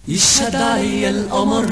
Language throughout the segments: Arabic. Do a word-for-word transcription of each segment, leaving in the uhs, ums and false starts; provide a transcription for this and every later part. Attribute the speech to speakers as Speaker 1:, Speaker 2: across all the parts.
Speaker 1: يشهد علي القمر.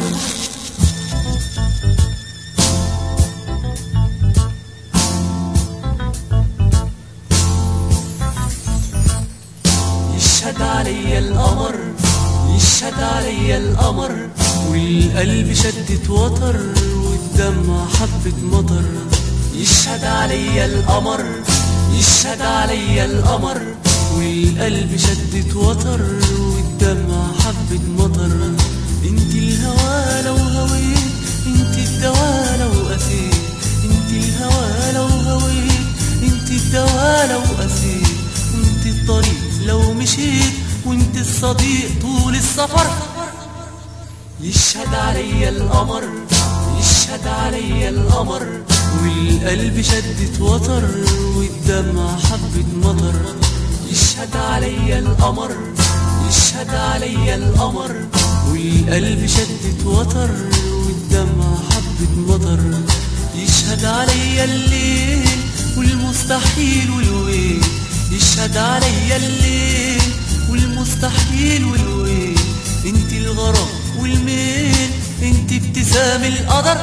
Speaker 1: يشهد علي القمر، يشهد علي القمر، والقلب شدت وتر والدمع حبة مطر. يشهد علي القمر، يشهد علي القمر، والقلب شدت وتر والدمع حبة مطر. انت الهوى لو هويت، انت الدوا لو قسيت، انت الهوى لو هويت، انت الدوا لو قسيت، وانت الطريق لو مشيت، وانت الصديق طول السفر. يشهد علي القمر، يشهد علي القمر، والقلب شدت وتر والدمع حبة مطر. يشهد علي القمر، يشهد علي القمر، والقلب شدت وتر والدمع حبة مطر. يشهد علي الليل والمستحيل والويل، يشهد علي الليل والمستحيل والويل، انت الغرام والميل، انت ابتسام القدر.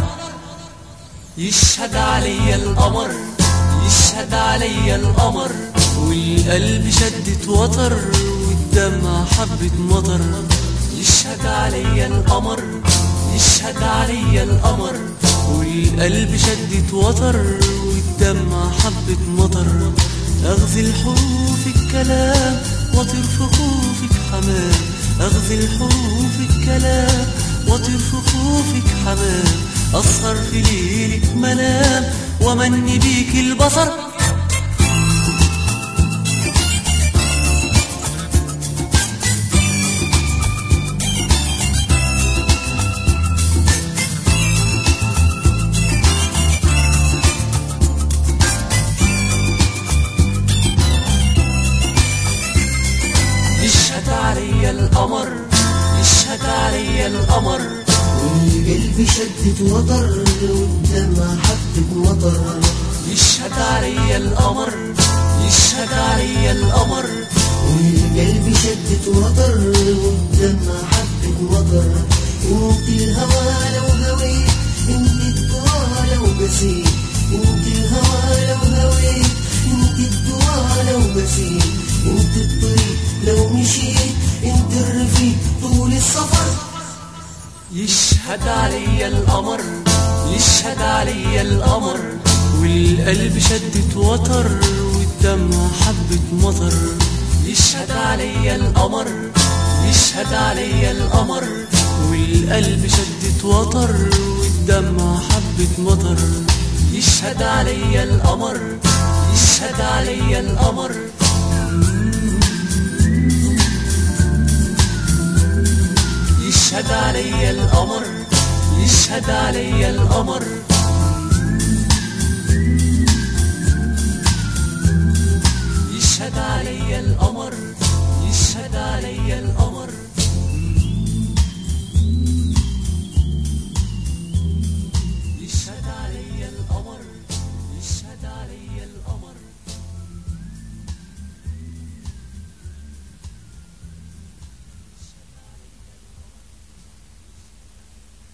Speaker 1: يشهد علي القمر، يشهد علي القمر، والقلب شدت وتر والدمع حبة مطر. يشهد علي القمر، يشهد علي القمر، والقلب شدت وتر والدمع حبة مطر. أغزل حروف الكلام وطير في خوفك حمام، أغزل حروف الكلام وطير في خوفك حمام، أسهر في ليلك منام ومني بيك البصر. يشهد علي القمر، يشهد علي القمر،
Speaker 2: والقلب شدت وتر والدمع حبة مطر.
Speaker 1: يشهد علي القمر، يشهد علي القمر،
Speaker 2: والقلب شدت وتر والدمع حبة مطر. انت الهوى لو هويت، انت الدوا لو بسيت، انت الهوى لو هويت، انت الدوا لو بسيت، انت الطريق لو مشيت، انت الرفيق طول السفر.
Speaker 1: يشهد علي القمر، يشهد علي القمر، والقلب شدت وتر والدمع حبة مطر. يشهد علي القمر، يشهد علي القمر، والقلب شدت وتر والدمع حبة مطر. يشهد علي القمر، يشهد علي القمر، يشهد علي القمر، يشهد علي القمر.